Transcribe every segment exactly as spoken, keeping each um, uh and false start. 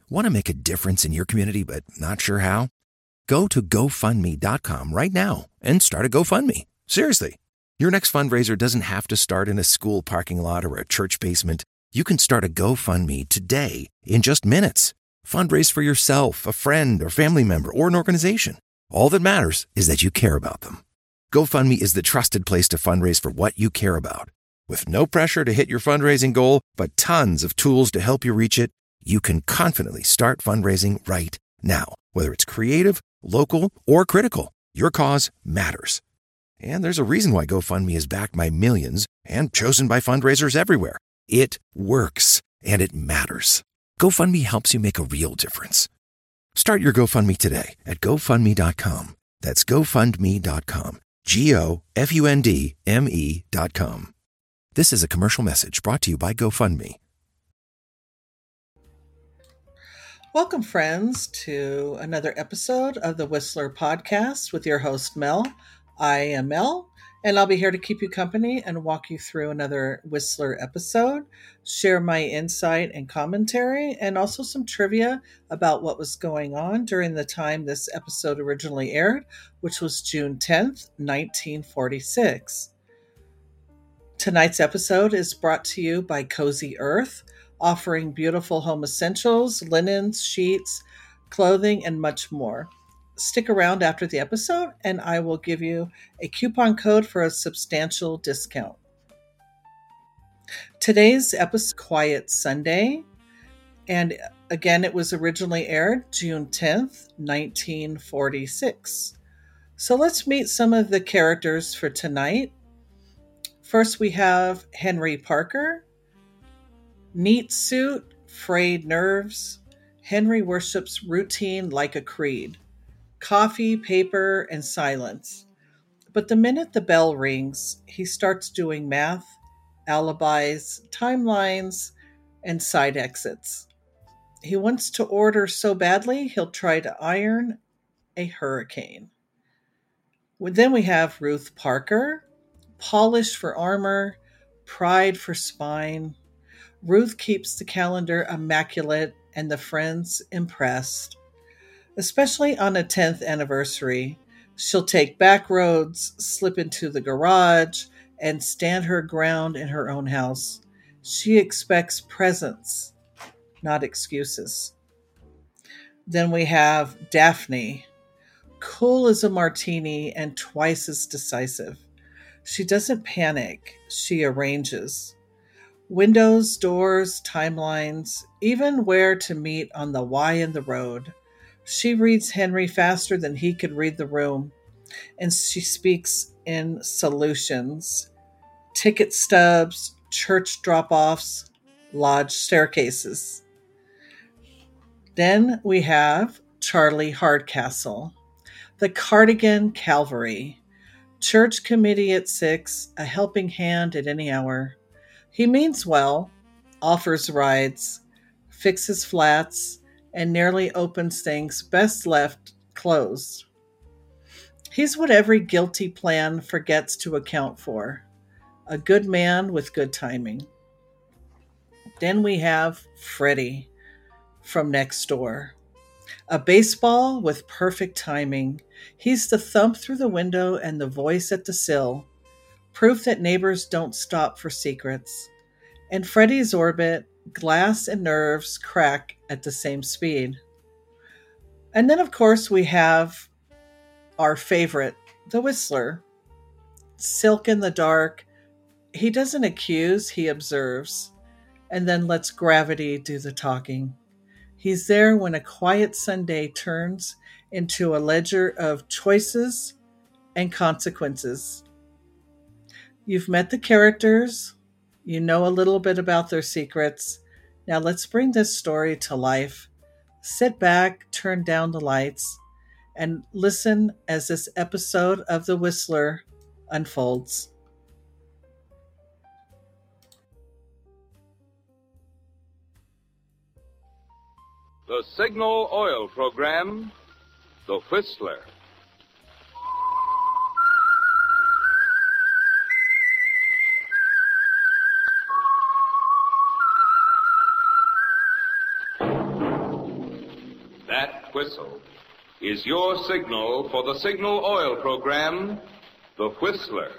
Want to make a difference in your community but not sure how? Go to go fund me dot com right now and start a GoFundMe. Seriously. Your next fundraiser doesn't have to start in a school parking lot or a church basement. You can start a GoFundMe today in just minutes. Fundraise for yourself, a friend, or family member, or an organization. All that matters is that you care about them. GoFundMe is the trusted place to fundraise for what you care about. With no pressure to hit your fundraising goal, but tons of tools to help you reach it, you can confidently start fundraising right now. Whether it's creative, local, or critical, your cause matters. And there's a reason why GoFundMe is backed by millions and chosen by fundraisers everywhere. It works, and it matters. GoFundMe helps you make a real difference. Start your GoFundMe today at go fund me dot com. That's go fund me dot com. G O F U N D M E dot com. This is a commercial message brought to you by GoFundMe. Welcome, friends, to another episode of the Whistler Podcast with your host, Mel. I am Mel, and I'll be here to keep you company and walk you through another Whistler episode, share my insight and commentary, and also some trivia about what was going on during the time this episode originally aired, which was June tenth, nineteen forty-six. Tonight's episode is brought to you by Cozy Earth, offering beautiful home essentials, linens, sheets, clothing, and much more. Stick around after the episode, and I will give you a coupon code for a substantial discount. Today's episode, Quiet Sunday, and again, it was originally aired June tenth, nineteen forty-six. So let's meet some of the characters for tonight. First, we have Henry Parker. Neat suit, frayed nerves. Henry worships routine like a creed. Coffee, paper, and silence. But the minute the bell rings, he starts doing math, alibis, timelines, and side exits. He wants to order so badly, he'll try to iron a hurricane. Then we have Ruth Parker. Polish for armor, pride for spine. Ruth keeps the calendar immaculate and the friends impressed. Especially on a tenth anniversary, she'll take back roads, slip into the garage, and stand her ground in her own house. She expects presents, not excuses. Then we have Daphne, cool as a martini and twice as decisive. She doesn't panic, she arranges. Windows, doors, timelines, even where to meet on the Y in the road. She reads Henry faster than he could read the room, and she speaks in solutions. Ticket stubs, church drop-offs, lodge staircases. Then we have Charlie Hardcastle, the Cardigan Cavalry. Church committee at six, a helping hand at any hour. He means well, offers rides, fixes flats, and nearly opens things best left closed. He's what every guilty plan forgets to account for. A good man with good timing. Then we have Freddie from next door. A baseball with perfect timing. He's the thump through the window and the voice at the sill. Proof that neighbors don't stop for secrets. In Freddie's orbit, glass and nerves crack at the same speed. And then, of course, we have our favorite, the Whistler. Silk in the dark. He doesn't accuse, he observes, and then lets gravity do the talking. He's there when a quiet Sunday turns into a ledger of choices and consequences. You've met the characters. You know a little bit about their secrets. Now let's bring this story to life. Sit back, turn down the lights, and listen as this episode of The Whistler unfolds. The Signal Oil Program, The Whistler. That whistle is your signal for the Signal Oil program, The Whistler.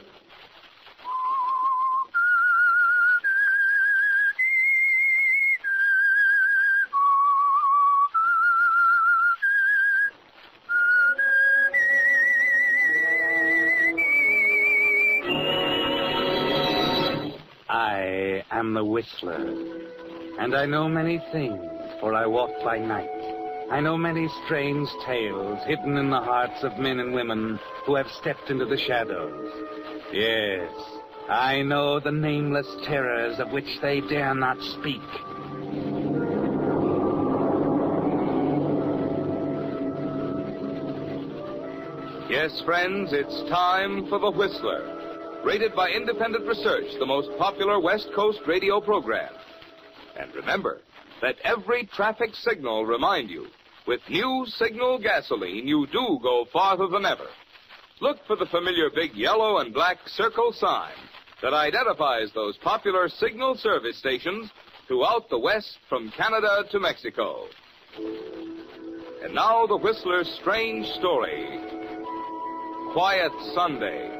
I am the Whistler, and I know many things, for I walk by night. I know many strange tales hidden in the hearts of men and women who have stepped into the shadows. Yes, I know the nameless terrors of which they dare not speak. Yes, friends, it's time for The Whistler. Rated by independent research, the most popular West Coast radio program. And remember, let every traffic signal remind you, with new Signal gasoline, you do go farther than ever. Look for the familiar big yellow and black circle sign that identifies those popular Signal service stations throughout the West from Canada to Mexico. And now the Whistler's strange story, Quiet Sunday.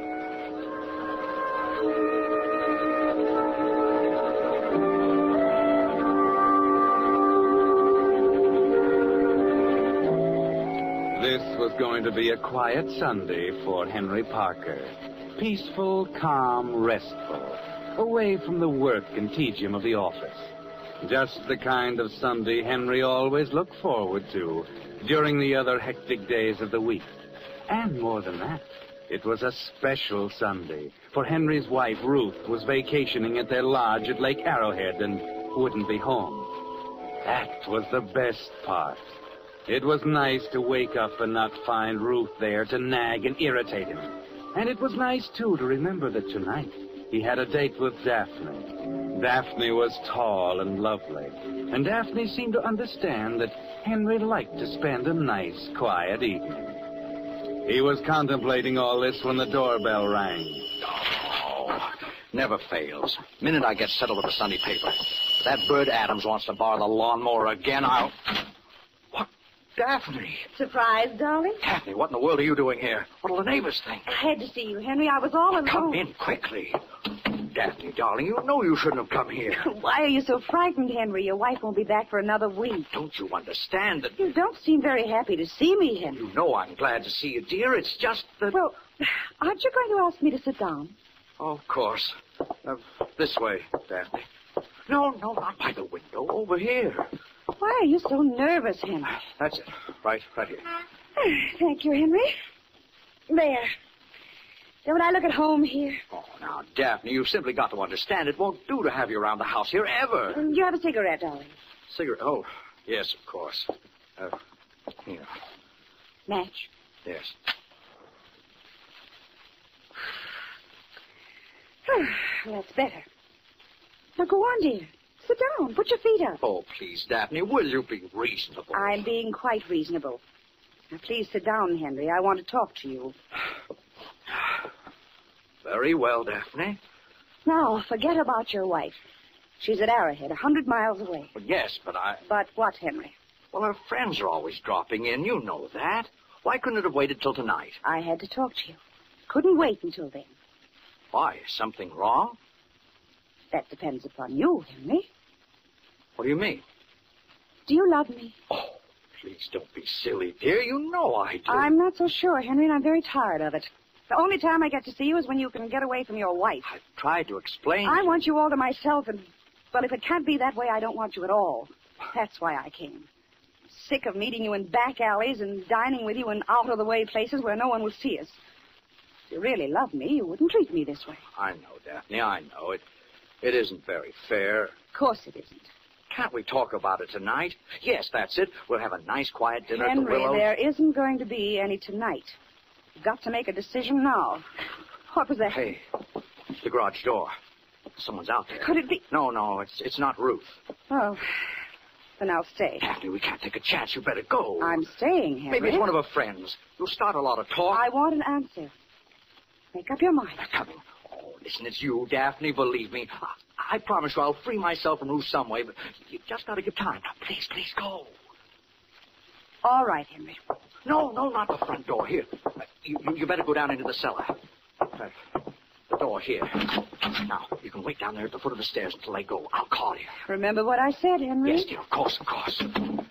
This was going to be a quiet Sunday for Henry Parker. Peaceful, calm, restful. Away from the work and tedium of the office. Just the kind of Sunday Henry always looked forward to during the other hectic days of the week. And more than that, it was a special Sunday, for Henry's wife, Ruth, was vacationing at their lodge at Lake Arrowhead and wouldn't be home. That was the best part. It was nice to wake up and not find Ruth there to nag and irritate him. And it was nice, too, to remember that tonight he had a date with Daphne. Daphne was tall and lovely, and Daphne seemed to understand that Henry liked to spend a nice, quiet evening. He was contemplating all this when the doorbell rang. Oh, never fails. Minute I get settled with the Sunday paper. If that bird Adams wants to borrow the lawnmower again, I'll... What? Daphne? Surprise, darling? Daphne, what in the world are you doing here? What'll the neighbors think? I had to see you, Henry. I was all alone. Come in quickly. Daphne, darling, you know you shouldn't have come here. Why are you so frightened, Henry? Your wife won't be back for another week. Don't you understand that... You don't seem very happy to see me, Henry. You know I'm glad to see you, dear. It's just that... Well, aren't you going to ask me to sit down? Oh, of course. Uh, this way, Daphne. No, no, not by the window. Over here. Why are you so nervous, Henry? That's it. Right, right here. Thank you, Henry. There. Don't I look at home here? Oh, now, Daphne, you've simply got to understand it won't do to have you around the house here ever. Do you have a cigarette, darling? Cigarette? Oh, yes, of course. Uh, here. Match? Yes. That's better. Now, go on, dear. Sit down. Put your feet up. Oh, please, Daphne, will you be reasonable? I'm being quite reasonable. Now, please sit down, Henry. I want to talk to you. Very well, Daphne. Now, forget about your wife. She's at Arrowhead, a hundred miles away. Well, yes, but I... But what, Henry? Well, her friends are always dropping in. You know that. Why couldn't it have waited till tonight? I had to talk to you. Couldn't wait until then. Why? Is something wrong? That depends upon you, Henry. What do you mean? Do you love me? Oh, please don't be silly, dear. You know I do. I'm not so sure, Henry, and I'm very tired of it. The only time I get to see you is when you can get away from your wife. I've tried to explain. I want you all to myself, and, well, if it can't be that way, I don't want you at all. That's why I came. Sick of meeting you in back alleys and dining with you in out-of-the-way places where no one will see us. If you really love me, you wouldn't treat me this way. I know, Daphne, I know. It, it isn't very fair. Of course it isn't. Can't we talk about it tonight? Yes, that's it. We'll have a nice, quiet dinner Henry, at the Willows. there isn't going to be any tonight. You've got to make a decision now. What was that? Hey, the garage door. Someone's out there. Could it be? No, no, it's it's not Ruth. Oh, then I'll stay. Daphne, we can't take a chance. You better go. I'm staying, Henry. Maybe it's one of her friends. You'll start a lot of talk. I want an answer. Make up your mind. They're coming. Oh, listen, it's you, Daphne. Believe me. I, I promise you I'll free myself from Ruth some way, but you just got to give time. Now, please, please go. All right, Henry. No, no, not the front door. Here. Uh, you, you, you better go down into the cellar. Uh, the door here. Now, you can wait down there at the foot of the stairs until they go. I'll call you. Remember what I said, Henry? Yes, dear, of course, of course. Henry?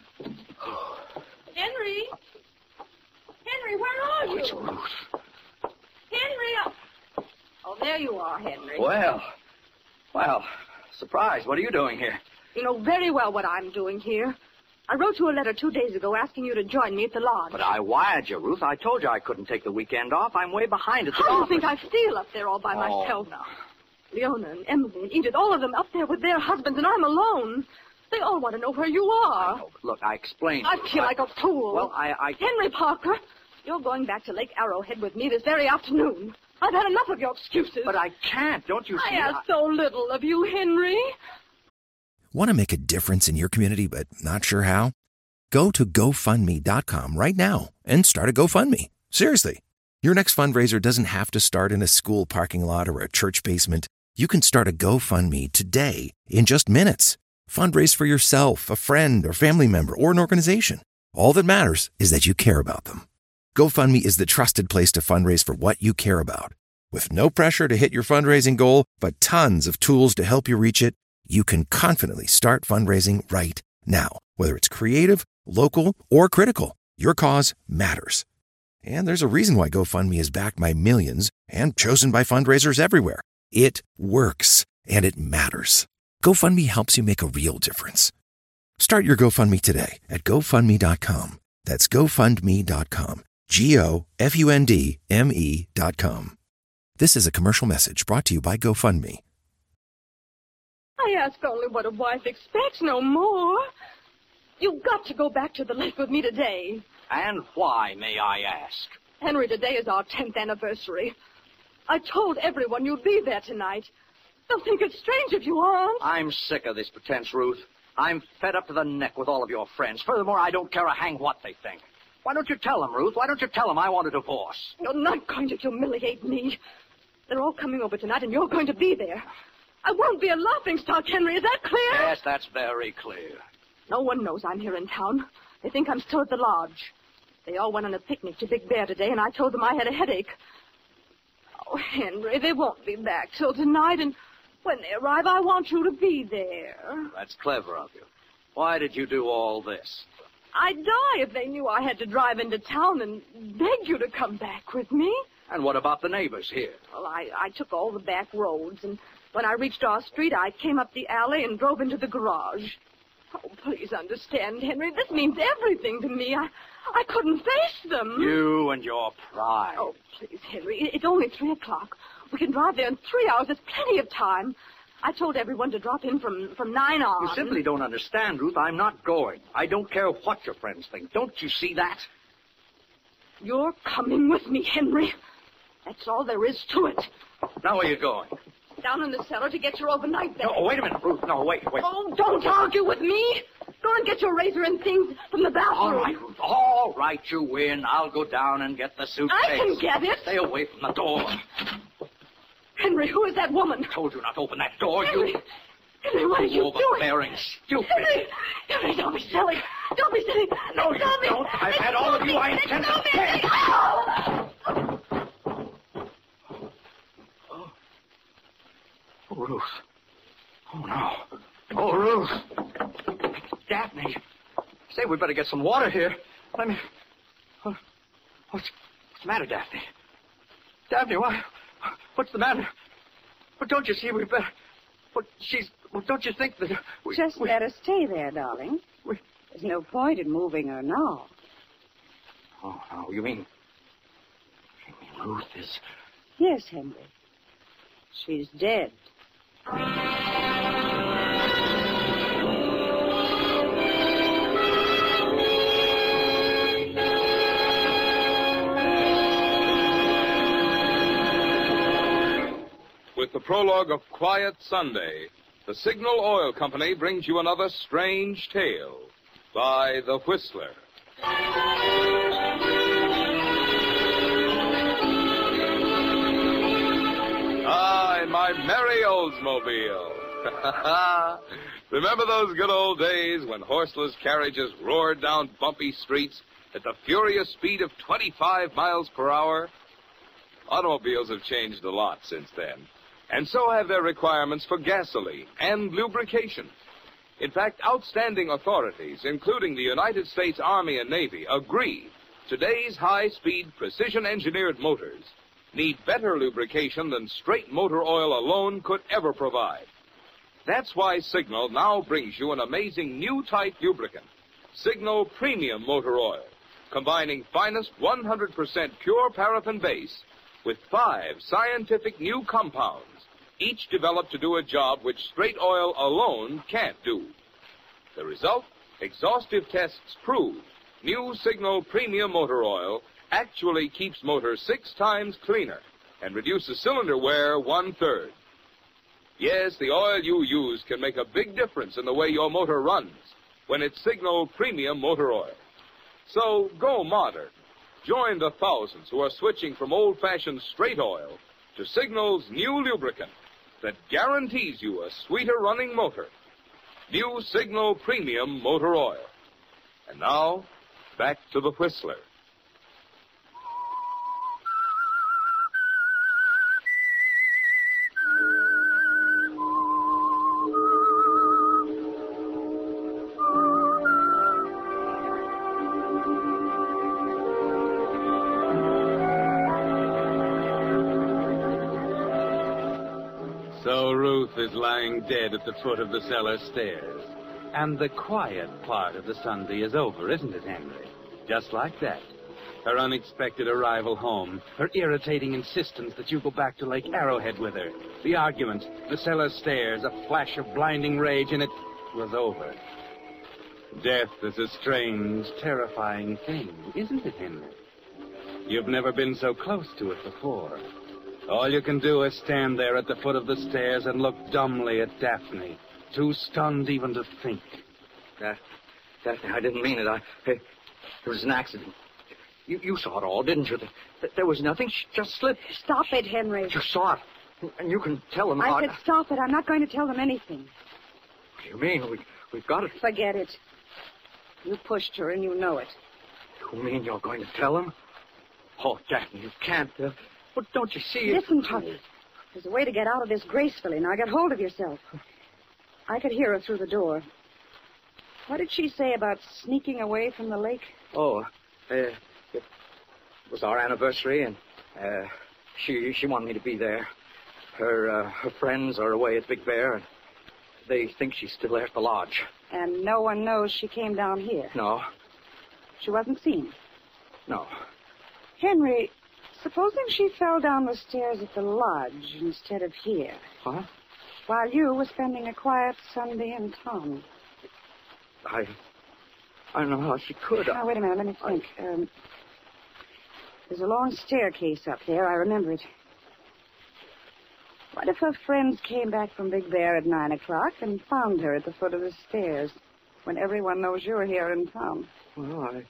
Henry, where are Oh, you? it's Ruth. Henry! Oh, oh, there you are, Henry. Well, well, surprise. What are you doing here? You know very well what I'm doing here. I wrote you a letter two days ago asking you to join me at the lodge. But I wired you, Ruth. I told you I couldn't take the weekend off. I'm way behind at the How do you office. think I feel up there all by Oh, myself? no. Leona and Emily and Edith, all of them up there with their husbands, and I'm alone. They all want to know where you are. I know, but look, I explained. I Ruth. feel like a fool. Well, I, I... Henry Parker, you're going back to Lake Arrowhead with me this very afternoon. I've had enough of your excuses. But I can't. Don't you see? I ask so little of you, Henry. Want to make a difference in your community but not sure how? Go to go fund me dot com right now and start a GoFundMe. Seriously. Your next fundraiser doesn't have to start in a school parking lot or a church basement. You can start a GoFundMe today in just minutes. Fundraise for yourself, a friend, or family member, or an organization. All that matters is that you care about them. GoFundMe is the trusted place to fundraise for what you care about. With no pressure to hit your fundraising goal, but tons of tools to help you reach it, you can confidently start fundraising right now. Whether it's creative, local, or critical, your cause matters. And there's a reason why GoFundMe is backed by millions and chosen by fundraisers everywhere. It works, and it matters. GoFundMe helps you make a real difference. Start your GoFundMe today at go fund me dot com. That's go fund me dot com. G O F U N D M E dot com. This is a commercial message brought to you by GoFundMe. I ask only what a wife expects, no more. You've got to go back to the lake with me today. And why, may I ask? Henry, today is our tenth anniversary. I told everyone you'd be there tonight. They'll think it's strange if you aren't. I'm sick of this pretense, Ruth. I'm fed up to the neck with all of your friends. Furthermore, I don't care a hang what they think. Why don't you tell them, Ruth? Why don't you tell them I want a divorce? You're not going to humiliate me. They're all coming over tonight, and you're going to be there. I won't be a laughingstock, Henry. Is that clear? Yes, that's very clear. No one knows I'm here in town. They think I'm still at the lodge. They all went on a picnic to Big Bear today, and I told them I had a headache. Oh, Henry, they won't be back till tonight, and when they arrive, I want you to be there. That's clever of you. Why did you do all this? I'd die if they knew I had to drive into town and beg you to come back with me. And what about the neighbors here? Well, I, I took all the back roads, and when I reached our street, I came up the alley and drove into the garage. Oh, please understand, Henry. This means everything to me. I, I couldn't face them. You and your pride. Oh, please, Henry. It- It's only three o'clock. We can drive there in three hours. There's plenty of time. I told everyone to drop in from, from nine on. You simply don't understand, Ruth. I'm not going. I don't care what your friends think. Don't you see that? You're coming with me, Henry. That's all there is to it. Now where are you going? Down in the cellar to get your overnight bag. No, wait a minute, Ruth. No, wait, wait. Oh, don't argue with me. Go and get your razor and things from the bathroom. All right, Ruth. All right, you win. I'll go down and get the suitcase. I can get it. Stay away from the door. Henry, who is that woman? I told you not to open that door, Henry, you... Henry, what are you doing? Overbearing, stupid. Henry, Henry, don't be silly. Don't be silly. No, you Stop me. don't. I've had all of you. I intend to Henry. kill. Oh! Oh. Oh, Ruth. Oh, no. Oh, Ruth. Daphne. Say, we better get some water here. Let me... Oh, what's, what's the matter, Daphne? Daphne, why... What's the matter? But don't you see we better... But she's... Well, don't you think that... We, Just we, let her stay there, darling. we, There's no point in moving her now. Oh, no, you mean... You mean Ruth is... Yes, Henry. She's dead. With the prologue of Quiet Sunday, the Signal Oil Company brings you another strange tale by The Whistler. Ah, in my merry Oldsmobile. Remember those good old days when horseless carriages roared down bumpy streets at the furious speed of twenty-five miles per hour? Automobiles have changed a lot since then, and so have their requirements for gasoline and lubrication. In fact, outstanding authorities, including the United States Army and Navy, agree today's high-speed, precision-engineered motors need better lubrication than straight motor oil alone could ever provide. That's why Signal now brings you an amazing new type lubricant, Signal Premium Motor Oil, combining finest one hundred percent pure paraffin base with five scientific new compounds, each developed to do a job which straight oil alone can't do. The result? Exhaustive tests prove new Signal Premium Motor Oil actually keeps motors six times cleaner and reduces cylinder wear one-third. Yes, the oil you use can make a big difference in the way your motor runs when it's Signal Premium Motor Oil. So go modern. Join the thousands who are switching from old-fashioned straight oil to Signal's new lubricant that guarantees you a sweeter running motor. New Signal Premium Motor Oil. And now, back to the Whistler. So Ruth is lying dead at the foot of the cellar stairs. And the quiet part of the Sunday is over, isn't it, Henry? Just like that. Her unexpected arrival home, her irritating insistence that you go back to Lake Arrowhead with her, the argument, the cellar stairs, a flash of blinding rage, and it was over. Death is a strange, terrifying thing, isn't it, Henry? You've never been so close to it before. All you can do is stand there at the foot of the stairs and look dumbly at Daphne, too stunned even to think. Uh, Daphne, I didn't mean it. I, it, it was an accident. You, you saw it all, didn't you? There, there was nothing. She just slipped. Stop it, Henry. You saw it. And you can tell them I about said stop it. I'm not going to tell them anything. What do you mean? We, we've got it. Forget it. You pushed her and you know it. You mean you're going to tell them? Oh, Daphne, you can't. Uh, but don't you see it? Listen to me. There's a way to get out of this gracefully. Now get hold of yourself. I could hear her through the door. What did she say about sneaking away from the lake? Oh, uh, it was our anniversary, and uh, she she wanted me to be there. Her uh, her friends are away at Big Bear, and they think she's still there at the lodge. And no one knows she came down here? No. She wasn't seen? No. Henry, supposing she fell down the stairs at the lodge instead of here? Huh? While you were spending a quiet Sunday in town. I... I don't know how she could. Now, wait a minute. Let me think. I... Um, there's a long staircase up there. I remember it. What if her friends came back from Big Bear at nine o'clock and found her at the foot of the stairs when everyone knows you're here in town? Well, I...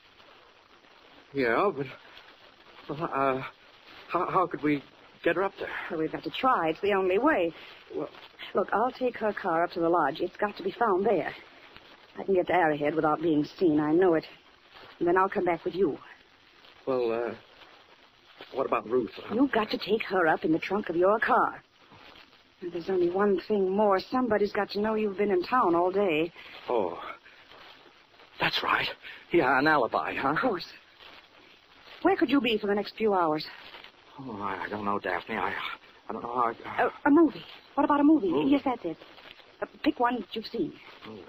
Yeah, but... Well, uh... How, how could we get her up there? Well, we've got to try. It's the only way. Well, look, I'll take her car up to the lodge. It's got to be found there. I can get to Arrowhead without being seen. I know it. And then I'll come back with you. Well, uh... what about Ruth? You've got to take her up in the trunk of your car. And there's only one thing more. Somebody's got to know you've been in town all day. Oh. That's right. Yeah, an alibi, huh? Of course. Where could you be for the next few hours? Oh, I, I don't know, Daphne. I, I don't know how I... Uh, a movie. What about a movie? Movie? Yes, that's it. Uh, pick one that you've seen. Movie.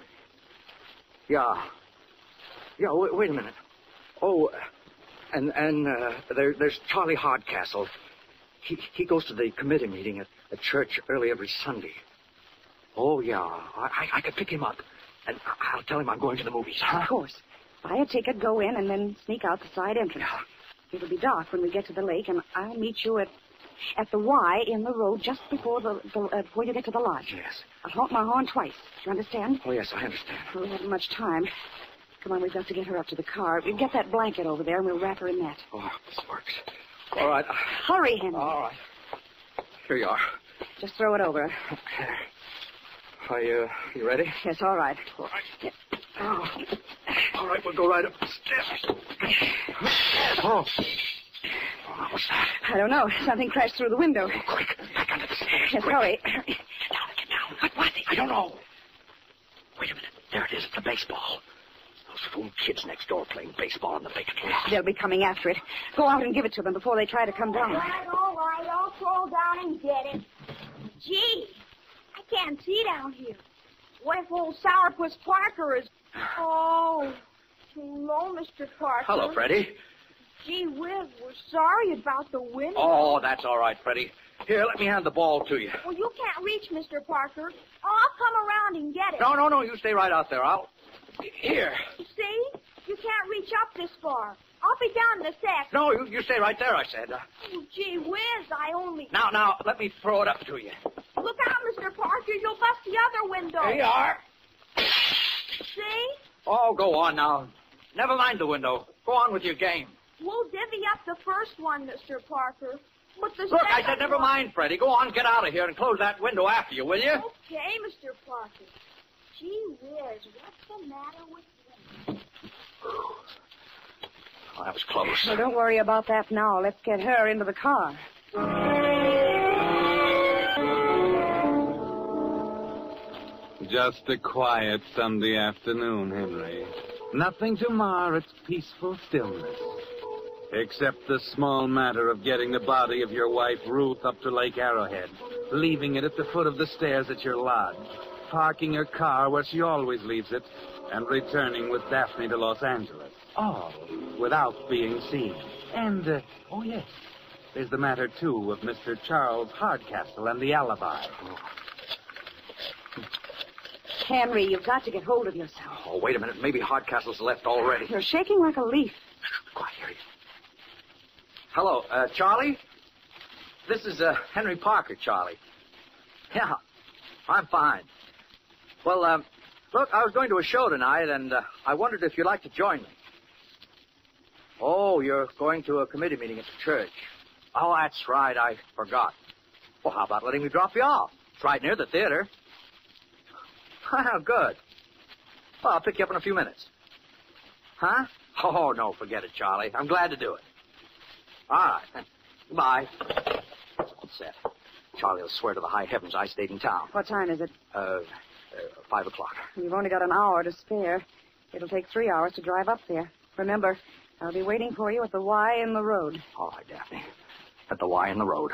Yeah. Yeah, wait, wait a minute. Oh, uh, and and uh, there, there's Charlie Hardcastle. He he goes to the committee meeting at, at church early every Sunday. Oh, yeah. I, I, I could pick him up. And I- I'll tell him I'm going to the movies, huh? Of course. Buy a ticket, go in, and then sneak out the side entrance. Yeah. It'll be dark when we get to the lake, and I'll meet you at at the Y in the road just before the, the uh, before you get to the lodge. Yes. I'll honk my horn twice. Do you understand? Oh, yes, I understand. We haven't much time. Come on, we've got to get her up to the car. We'll get that blanket over there, and we'll wrap her in that. Oh, this works. All right. Hurry, Henry. All right. Here you are. Just throw it over. There. Are you, you ready? Yes, all right. All right. Oh. All right, we'll go right up the stairs. Oh. Oh, what's that? I don't know. Something crashed through the window. Oh, quick, back under the stairs. Yes, quick. hurry. Get down, get down. What was it? I don't know. Wait a minute. There it is. It's the baseball. Those fool kids next door playing baseball on the vacant lot. They'll be coming after it. Go out and give it to them before they try to come down. All right, all right. I'll crawl down and get it. Gee, I can't see down here. What if old Sourpuss Parker is... Oh, hello, Mister Parker. Hello, Freddie. Gee whiz, we're sorry about the window. Oh, that's all right, Freddie. Here, let me hand the ball to you. Well, you can't reach Mister Parker. Oh, I'll come around and get it. No, no, no. You stay right out there. I'll... Here. See? You can't reach up this far. I'll be down in a sec. No, you, you stay right there, I said. Uh, Oh, gee whiz, I only... now, now, let me throw it up to you. Look out, Mister Parker. You'll bust the other window. There you are. See? Oh, go on now. Never mind the window. Go on with your game. We'll divvy up the first one, Mister Parker. But the Look, I second said never one... mind, Freddie. Go on, get out of here and close that window after you, will you? Okay, Mister Parker. Gee whiz, what's the matter with you? Oh, that was close. Well, don't worry about that now. Let's get her into the car. Just a quiet Sunday afternoon, Henry. Nothing to mar its peaceful stillness. Except the small matter of getting the body of your wife, Ruth, up to Lake Arrowhead, leaving it at the foot of the stairs at your lodge, parking her car where she always leaves it, and returning with Daphne to Los Angeles. All without being seen. And, uh, oh yes, there's the matter, too, of Mister Charles Hardcastle and the alibi. Henry, you've got to get hold of yourself. Oh, wait a minute. Maybe Hardcastle's left already. You're shaking like a leaf. Quiet, here. Hello, uh, Charlie? This is, uh, Henry Parker, Charlie. Yeah, I'm fine. Well, um, look, I was going to a show tonight, and uh, I wondered if you'd like to join me. Oh, you're going to a committee meeting at the church. Oh, that's right. I forgot. Well, how about letting me drop you off? It's right near the theater. Oh, good. Well, I'll pick you up in a few minutes. Huh? Oh, no, forget it, Charlie. I'm glad to do it. All right. Goodbye. What's that? Charlie will swear to the high heavens I stayed in town. What time is it? Uh, uh five o'clock. You've only got an hour to spare. It'll take three hours to drive up there. Remember, I'll be waiting for you at the Y in the road. All right, Daphne. At the Y in the road.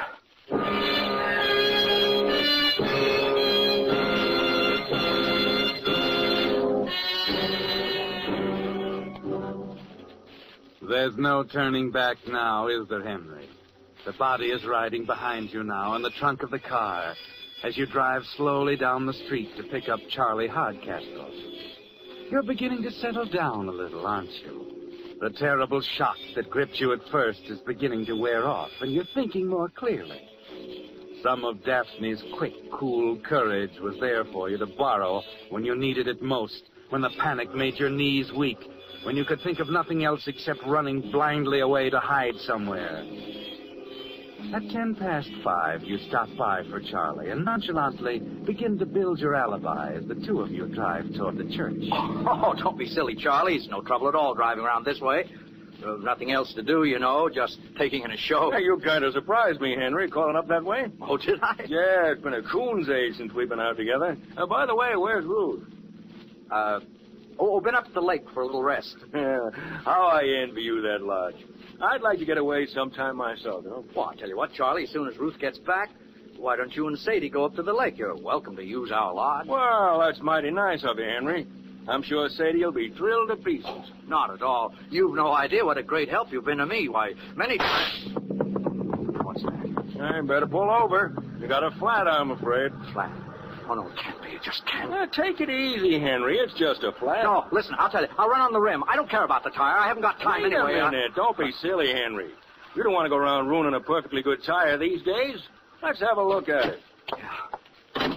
There's no turning back now, is there, Henry? The body is riding behind you now in the trunk of the car as you drive slowly down the street to pick up Charlie Hardcastle. You're beginning to settle down a little, aren't you? The terrible shock that gripped you at first is beginning to wear off, and you're thinking more clearly. Some of Daphne's quick, cool courage was there for you to borrow when you needed it most, when the panic made your knees weak, when you could think of nothing else except running blindly away to hide somewhere. At ten past five, you stop by for Charlie and nonchalantly begin to build your alibi as the two of you drive toward the church. Oh, don't be silly, Charlie. It's no trouble at all driving around this way. There's nothing else to do, you know, just taking in a show. Hey, you kind of surprised me, Henry, calling up that way. Oh, did I? Yeah, it's been a coon's age since we've been out together. Uh, by the way, where's Ruth? Uh, oh, been up at the lake for a little rest. Yeah, how I envy you that lodge. I'd like to get away sometime myself, you know. Well, I'll tell you what, Charlie, as soon as Ruth gets back, why don't you and Sadie go up to the lake? You're welcome to use our lodge. Well, that's mighty nice of you, Henry. I'm sure Sadie will be thrilled to pieces. Not at all. You've no idea what a great help you've been to me. Why, many times... What's that? I better pull over. You got a flat, I'm afraid. Flat? Oh, no, it can't be. It just can't. Uh, take it easy, Henry. It's just a flat. No, listen, I'll tell you. I'll run on the rim. I don't care about the tire. I haven't got time Wait anyway. a minute. Don't be silly, Henry. You don't want to go around ruining a perfectly good tire these days. Let's have a look at it. Yeah.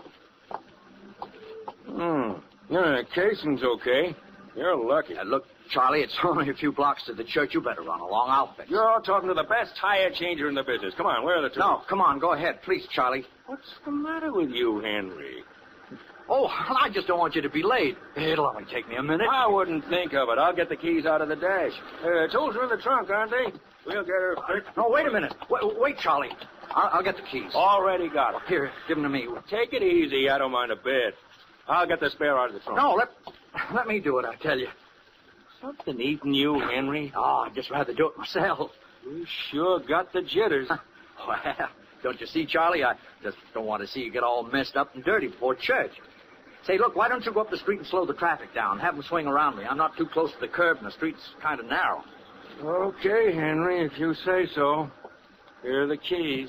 Hmm. Yeah, the casing's okay. You're lucky. Uh, look, Charlie, it's only a few blocks to the church. You better run along. I'll fix it. You're all talking to the best tire changer in the business. Come on, where are the two? No, come on. Go ahead. Please, Charlie. What's the matter with you, Henry? Oh, I just don't want you to be late. It'll only take me a minute. I wouldn't think of it. I'll get the keys out of the dash. Uh, tools are in the trunk, aren't they? We'll get her fixed. No, wait a minute. Wait, wait Charlie. I'll, I'll get the keys. Already got them. Here, give them to me. Take it easy. I don't mind a bit. I'll get the spare out of the trunk. No, let, let me do it, I tell you. Something eating you, Henry. Oh, I'd just rather do it myself. You sure got the jitters. Well, don't you see, Charlie? I just don't want to see you get all messed up and dirty before church. Say, look, why don't you go up the street and slow the traffic down? Have them swing around me. I'm not too close to the curb, and the street's kind of narrow. Okay, Henry, if you say so. Here are the keys.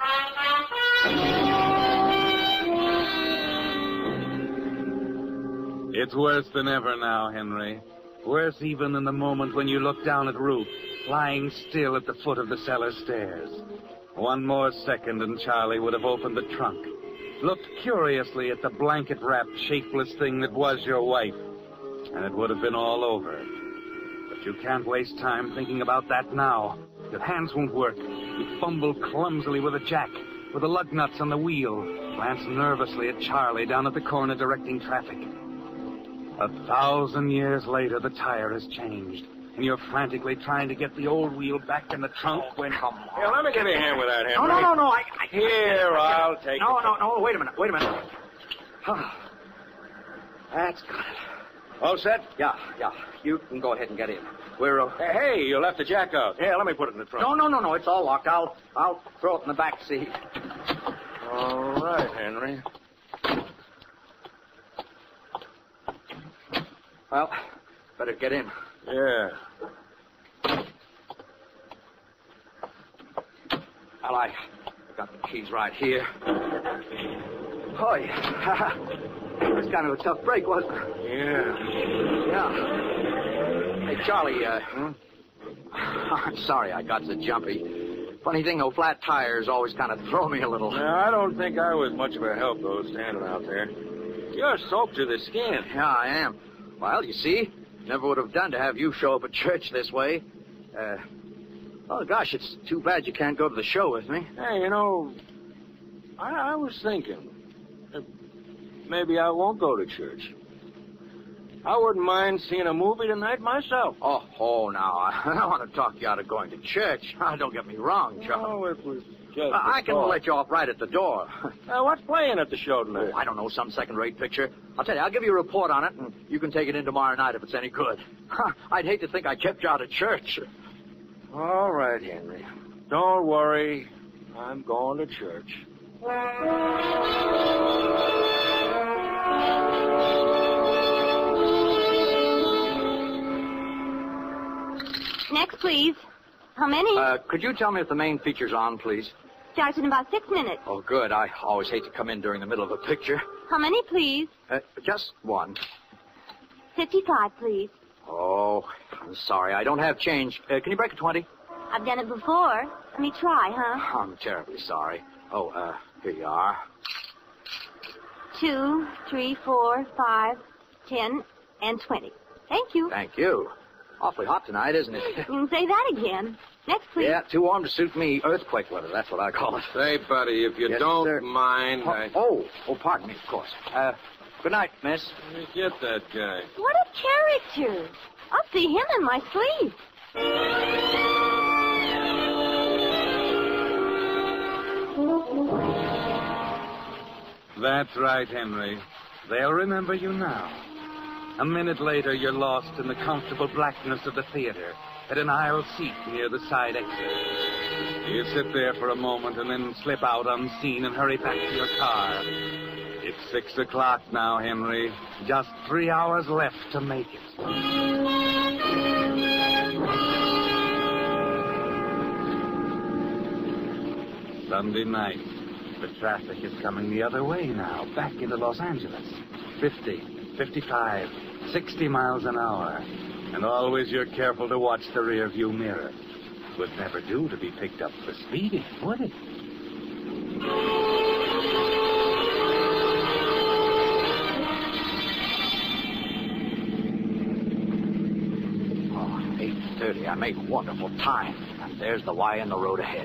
It's worse than ever now, Henry. Worse even than the moment when you looked down at Ruth, lying still at the foot of the cellar stairs. One more second and Charlie would have opened the trunk, looked curiously at the blanket-wrapped, shapeless thing that was your wife, and it would have been all over. But you can't waste time thinking about that now. Your hands won't work. You fumble clumsily with a jack, with the lug nuts on the wheel, glance nervously at Charlie down at the corner directing traffic. A thousand years later, the tire has changed, and you're frantically trying to get the old wheel back in the trunk when... Come on. Here, let me give you a hand with that, Henry. No, no, no, no. I, I, Here, I'll take no, it. No, no, no. Wait a minute. Wait a minute. That's got it. All set? Yeah, yeah. You can go ahead and get in. We're... Uh... Hey, hey, you left the jack out. Here, let me put it in the trunk. No, no, no, no. It's all locked. I'll, I'll throw it in the back seat. All right, Henry. Well, better get in. Yeah. Well, I got the keys right here. Oh, yeah. It was kind of a tough break, wasn't it? Yeah. Yeah. Hey, Charlie, uh... Hmm? I'm sorry I got so jumpy. Funny thing, though, flat tires always kind of throw me a little. Now, I don't think I was much of a help, though, standing out there. You're soaked to the skin. Yeah, I am. Well, you see, never would have done to have you show up at church this way. Uh, oh, gosh, it's too bad you can't go to the show with me. Hey, you know, I, I was thinking, uh, maybe I won't go to church. I wouldn't mind seeing a movie tonight myself. Oh, oh, now, I don't want to talk you out of going to church. Don't get me wrong, Charlie. Oh, it was just uh, I can thought. let you off right at the door. Uh, what's playing at the show tonight? Oh, I don't know, some second-rate picture. I'll tell you, I'll give you a report on it, and you can take it in tomorrow night if it's any good. I'd hate to think I kept you out of church. All right, Henry. Don't worry. I'm going to church. Next, please. How many? Uh, could you tell me if the main feature's on, please? Starts in about six minutes. Oh, good. I always hate to come in during the middle of a picture. How many, please? Uh, just one. Fifty-five, please. Oh, I'm sorry. I don't have change. Uh, can you break a twenty? I've done it before. Let me try, huh? I'm terribly sorry. Oh, uh, here you are. Two, three, four, five, ten, and twenty. Thank you. Thank you. Awfully hot tonight, isn't it? You can say that again. Next, please. Yeah, too warm to suit me. Earthquake weather, that's what I call it. Say, buddy, if you Yes, don't sir. mind, Oh, I... oh, oh, pardon me, of course. Uh, good night, miss. Let me get that guy. What a character. I'll see him in my sleep. That's right, Henry. They'll remember you now. A minute later, you're lost in the comfortable blackness of the theater at an aisle seat near the side exit. You sit there for a moment and then slip out unseen and hurry back to your car. It's six o'clock now, Henry. Just three hours left to make it. Sunday night. The traffic is coming the other way now, back into Los Angeles. Fifty, fifty-five, sixty miles an hour. And always you're careful to watch the rear view mirror. Would never do to be picked up for speeding, would it? Oh, eight thirty. I make wonderful time. And there's the Y in the road ahead.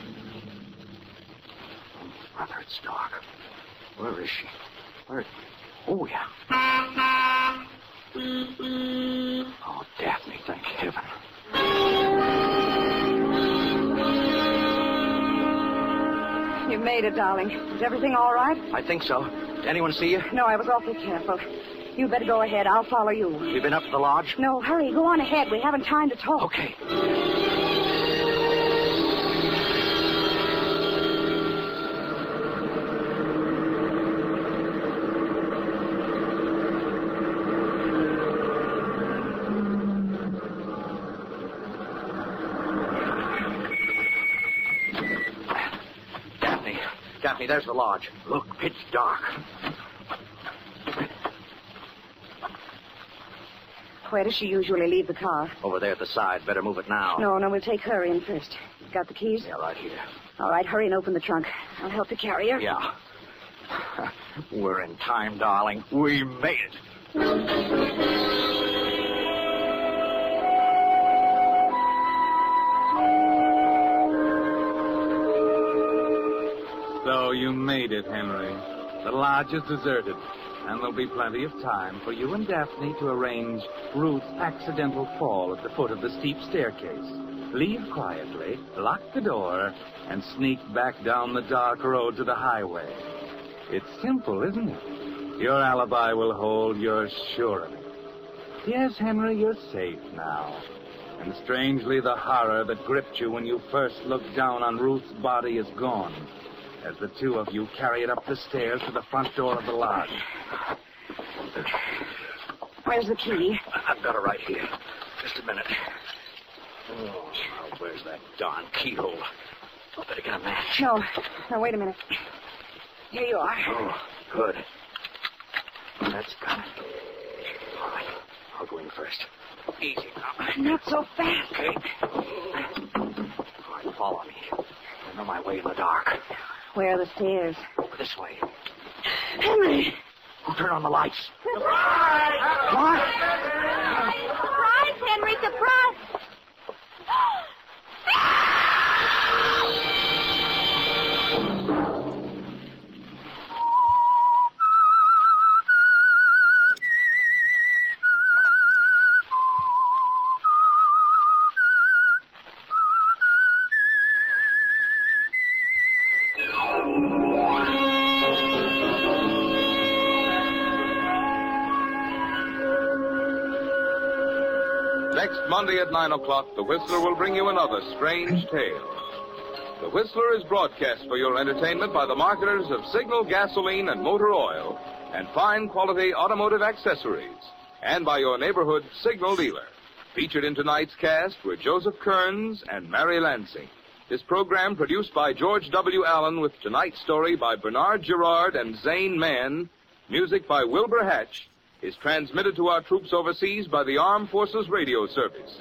Brother, it's dark. Where is she? Where? Oh, yeah. Oh, Daphne, thank heaven. You made it, darling. Is everything all right? I think so. Did anyone see you? No, I was awfully careful. You better go ahead. I'll follow you. You been up to the lodge? No, hurry. Go on ahead. We haven't time to talk. Okay. Daphne, Daphne, there's the lodge. Look, pitch dark. Where does she usually leave the car? Over there at the side. Better move it now. No, no, we'll take her in first. Got the keys? Yeah, right here. All right, hurry and open the trunk. I'll help you carry her. Yeah. We're in time, darling. We made it. So you made it, Henry. The lodge is deserted, and there'll be plenty of time for you and Daphne to arrange Ruth's accidental fall at the foot of the steep staircase. Leave quietly, lock the door, and sneak back down the dark road to the highway. It's simple, isn't it? Your alibi will hold, you're sure of it. Yes, Henry, you're safe now. And strangely, the horror that gripped you when you first looked down on Ruth's body is gone, as the two of you carry it up the stairs to the front door of the lodge. Where's the key? I've got it right here. Just a minute. Oh, now where's that darn keyhole? I better get a match. No. No, wait a minute. Here you are. Oh, good. That's got it. All right. I'll go in first. Easy now. Not so fast. Okay. All right, follow me. I know my way in the dark. Where are the stairs? Over this way. Henry! I'll turn on the lights. Surprise! What? Surprise, Henry, surprise! Next Monday at nine o'clock, The Whistler will bring you another strange tale. The Whistler is broadcast for your entertainment by the marketers of Signal gasoline and motor oil and fine quality automotive accessories, and by your neighborhood Signal dealer. Featured in tonight's cast were Joseph Kearns and Mary Lansing. This program produced by George W. Allen with tonight's story by Bernard Gerard and Zane Mann, music by Wilbur Hatch, is transmitted to our troops overseas by the Armed Forces Radio Service.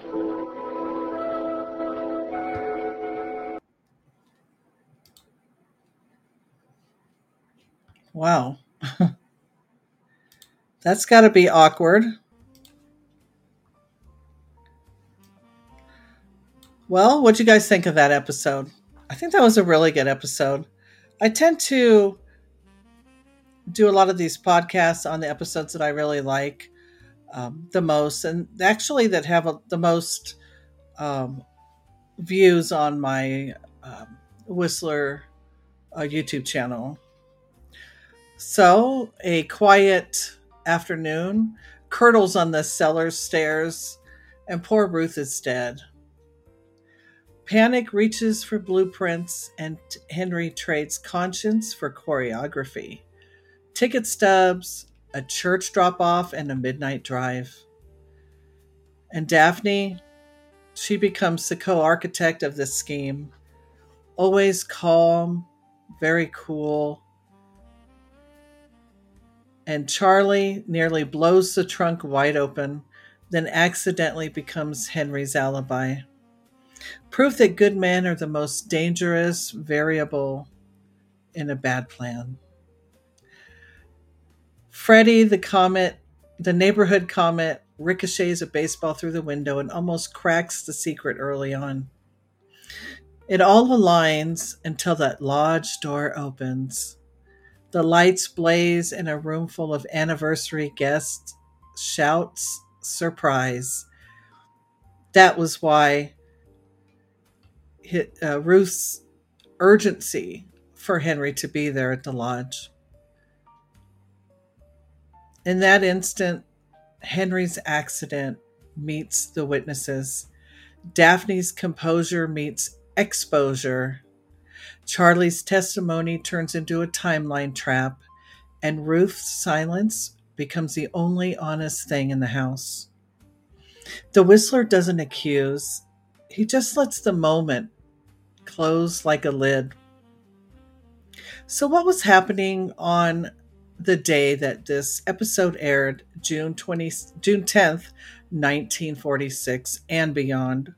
Wow. That's got to be awkward. Well, what'd you guys think of that episode? I think that was a really good episode. I tend to do a lot of these podcasts on the episodes that I really like um, the most, and actually that have a, the most um, views on my um, Whistler uh, YouTube channel. So, a quiet afternoon, Curdle's on the cellar stairs, and poor Ruth is dead. Panic reaches for blueprints, and Henry trades conscience for choreography. Ticket stubs, a church drop-off, and a midnight drive. And Daphne, she becomes the co-architect of this scheme. Always calm, very cool. And Charlie nearly blows the trunk wide open, then accidentally becomes Henry's alibi. Proof that good men are the most dangerous variable in a bad plan. Freddy the Comet, the neighborhood comet, ricochets a baseball through the window and almost cracks the secret early on. It all aligns until that lodge door opens. The lights blaze and a room full of anniversary guests shouts surprise. That was why uh, Ruth's urgency for Henry to be there at the lodge. In that instant, Henry's accident meets the witnesses. Daphne's composure meets exposure. Charlie's testimony turns into a timeline trap, and Ruth's silence becomes the only honest thing in the house. The Whistler doesn't accuse. He just lets the moment close like a lid. So what was happening on the day that this episode aired, June twentieth, June tenth, nineteen forty-six, and beyond?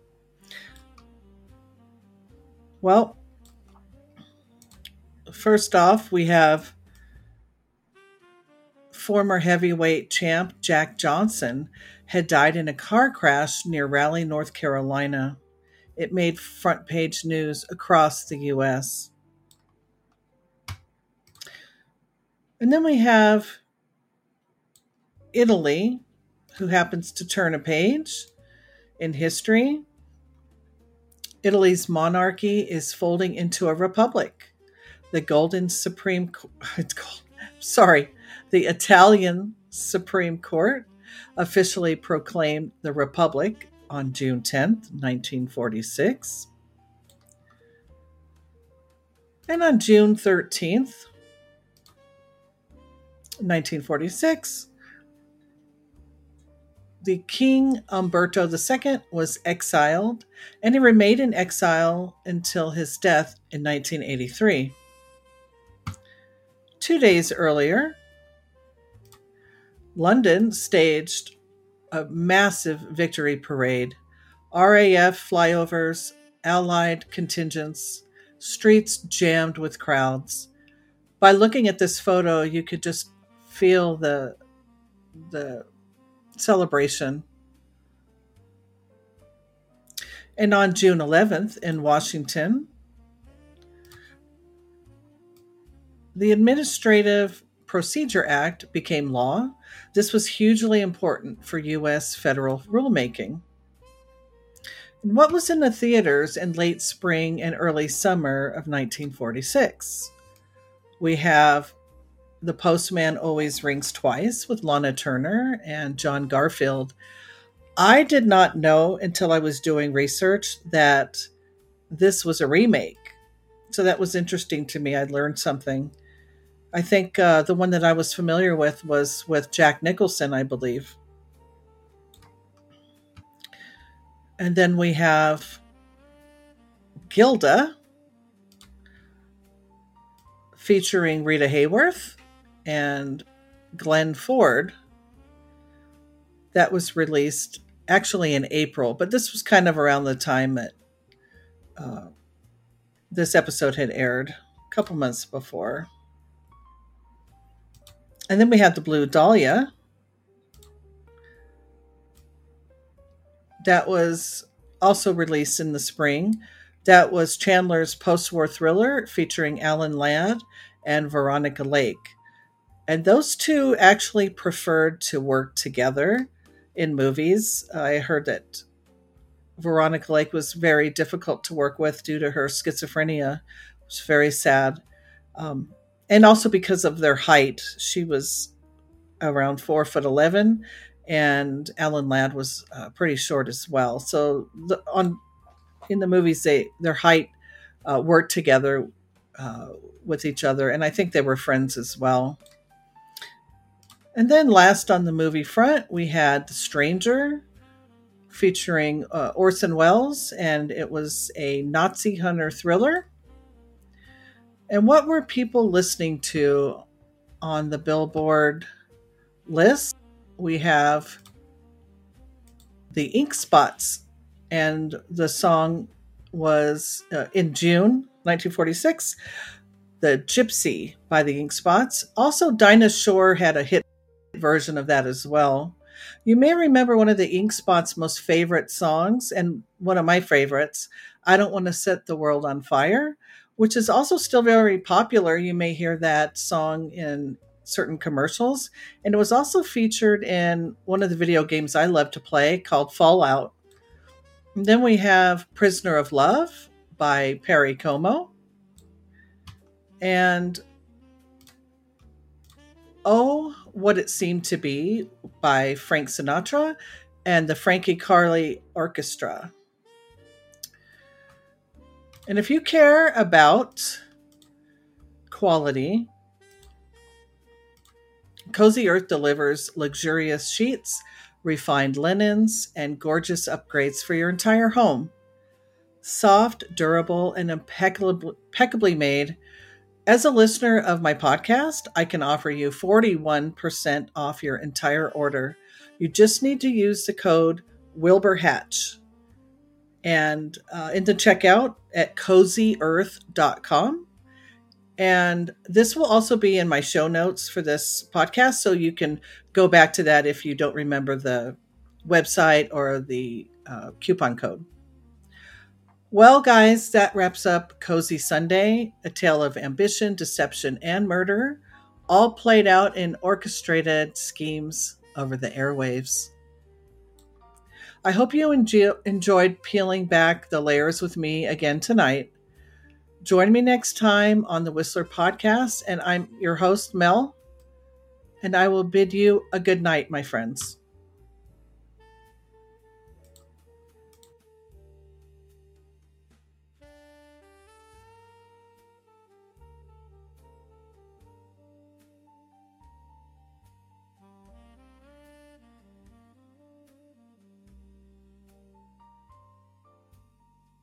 Well, first off, we have former heavyweight champ Jack Johnson had died in a car crash near Raleigh, North Carolina. It made front page news across the U S. And then we have Italy, who happens to turn a page in history. Italy's monarchy is folding into a republic. The Golden Supreme, sorry, the Italian Supreme Court officially proclaimed the republic on June tenth, nineteen forty-six. And on June thirteenth, nineteen forty-six, the King Umberto the Second was exiled, and he remained in exile until his death in nineteen eighty-three. Two days earlier, London staged a massive victory parade. R A F flyovers, Allied contingents, streets jammed with crowds. By looking at this photo, you could just feel the the celebration. And on June eleventh in Washington, the Administrative Procedure Act became law. This was hugely important for U S federal rulemaking. And what was in the theaters in late spring and early summer of nineteen forty-six? We have The Postman Always Rings Twice with Lana Turner and John Garfield. I did not know until I was doing research that this was a remake. So that was interesting to me. I learned something. I think uh, the one that I was familiar with was with Jack Nicholson, I believe. And then we have Gilda, featuring Rita Hayworth and Glenn Ford. That was released actually in April, but this was kind of around the time that uh, this episode had aired, a couple months before. And then we had The Blue Dahlia. That was also released in the spring. That was Chandler's post-war thriller featuring Alan Ladd and Veronica Lake. And those two actually preferred to work together in movies. I heard that Veronica Lake was very difficult to work with due to her schizophrenia. It was very sad. Um, and also because of their height. She was around four foot eleven, and Alan Ladd was uh, pretty short as well. So the, on in the movies, they their height uh, worked together uh, with each other, and I think they were friends as well. And then last on the movie front, we had The Stranger, featuring uh, Orson Welles, and it was a Nazi hunter thriller. And what were people listening to on the Billboard list? We have the Ink Spots, and the song was uh, in June nineteen forty-six, The Gypsy by the Ink Spots. Also, Dinah Shore had a hit version of that as well. You may remember one of the Ink Spots' most favorite songs, and one of my favorites, I Don't Want to Set the World on Fire, which is also still very popular. You may hear that song in certain commercials. And it was also featured in one of the video games I love to play called Fallout. And then we have Prisoner of Love by Perry Como. And Oh, What It Seemed to Be by Frank Sinatra and the Frankie Carli Orchestra. And if you care about quality, Cozy Earth delivers luxurious sheets, refined linens, and gorgeous upgrades for your entire home. Soft, durable, and impeccably, impeccably made. As a listener of my podcast, I can offer you forty-one percent off your entire order. You just need to use the code Wilbur Hatch. And uh, in the checkout at cozy earth dot com. And this will also be in my show notes for this podcast, so you can go back to that if you don't remember the website or the uh, coupon code. Well, guys, that wraps up Cozy Sunday, a tale of ambition, deception, and murder, all played out in orchestrated schemes over the airwaves. I hope you enjoy- enjoyed peeling back the layers with me again tonight. Join me next time on the Whistler Podcast, and I'm your host, Mel, and I will bid you a good night, my friends.